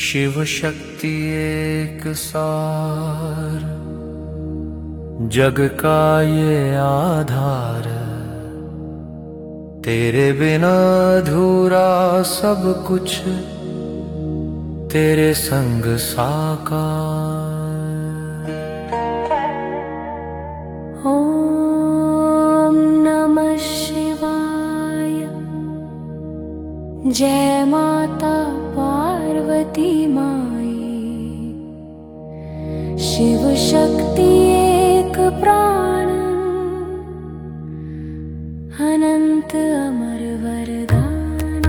शिव शक्ति एक सार, जग का ये आधार, तेरे बिना अधूरा सब कुछ, तेरे संग साकार। ओम नमः शिवाय। जय माता पार्वती माई। शिव शक्ति एक प्राण, अनंत अमर वरदान।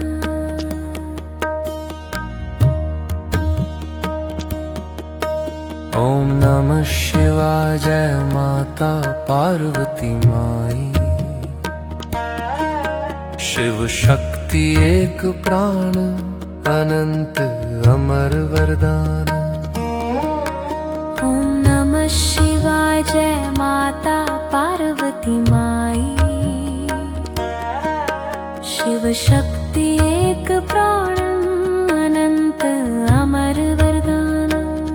ओम नमः शिवाय। जय माता पार्वती माई। शिव शक्ति एक प्राण, अनंत अमर वरदान। ओम नमः शिवाय। जय माता पार्वती माई। शिव शक्ति एक प्राण, अनंत अमर वरदान।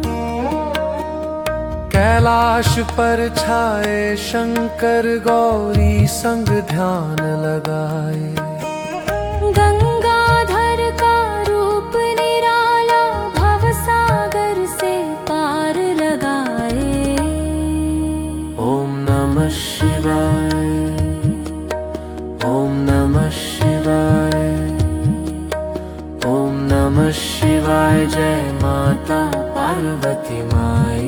कैलाश पर छाए शंकर गौरी संग ध्यान लगाए। गंगाधर का रूप निराला, भव सागर से पार लगाए। ओम नमः शिवाय। ओम नमः शिवाय। ओम नमः शिवाय। जय माता पार्वती माई।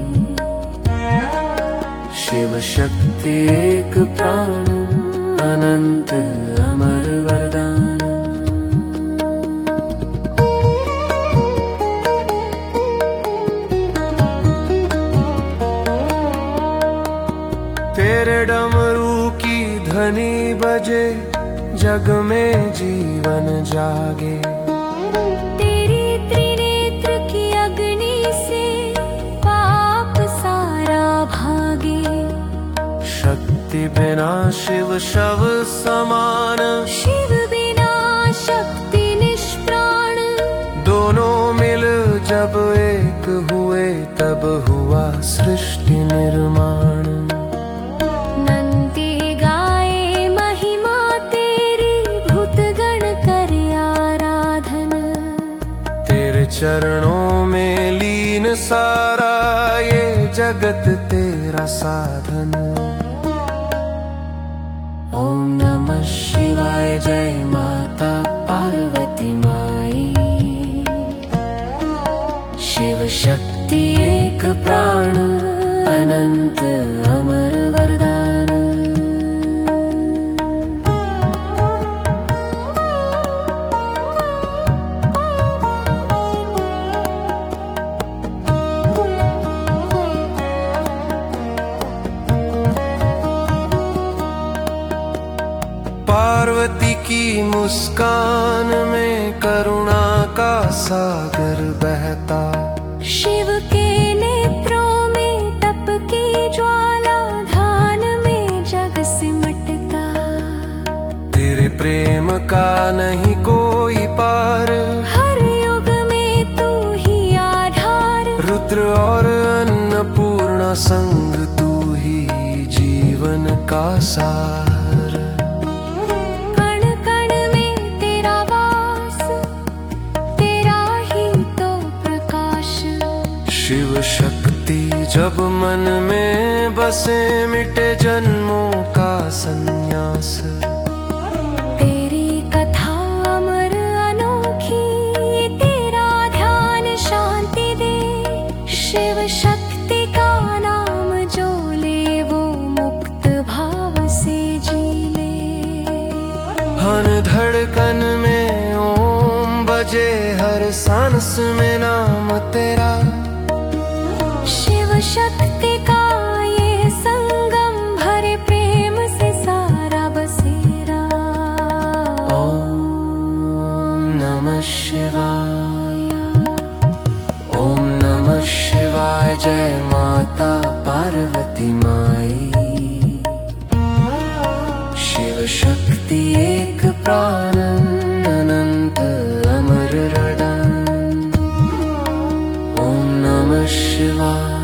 शिव शक्ति एक प्राण, अनंत अमर वरदान। तेरे डमरू की ध्वनि बजे, जग में जीवन जागे। तेरी त्रिनेत्र की अग्नि से पाप सारा भागे। शक्ति बिना शिव शव समान, शिव बिना शक्ति निष्प्राण। दोनों मिल जब एक हुए, तब हुआ सृष्टि निर्माण। नंदी गाए महिमा तेरी, भूतगण करे आराधन। तेरे चरणों में लीन सारा, ये जगत तेरा साधन। ओम नमः शिवाय। जय माता पार्वती माई। शिव शक्ति एक प्राण, अनंत अमर वरदान। पार्वती की मुस्कान में करुणा का सागर बहता। शिव के नेत्रों में तप की ज्वाला, ध्यान में जग सिमटता। तेरे प्रेम का नहीं कोई पार, हर युग में तू ही आधार। रुद्र और अन्नपूर्णा संग, तू ही जीवन का सार। कण कण में तेरा वास, तेरा ही तो प्रकाश। शिव शक्ति जब मन में बसे, मिटे जन्मों का संन्यास। तेरी कथा अमर अनोखी, तेरा ध्यान शांति दे। शिव शक्ति का नाम जो ले, वो मुक्त भाव से जी ले। हर धड़कन में ओम बजे, हर सांस में नाम तेरा। शिव शक्ति का ये संगम, भरे प्रेम से सारा बसेरा। ओम नमः शिवाय। ओम नमः शिवाय। जय माता पार्वती माई। शिव शक्ति एक प्राण, अनंत अमर वरदान। शिवाय।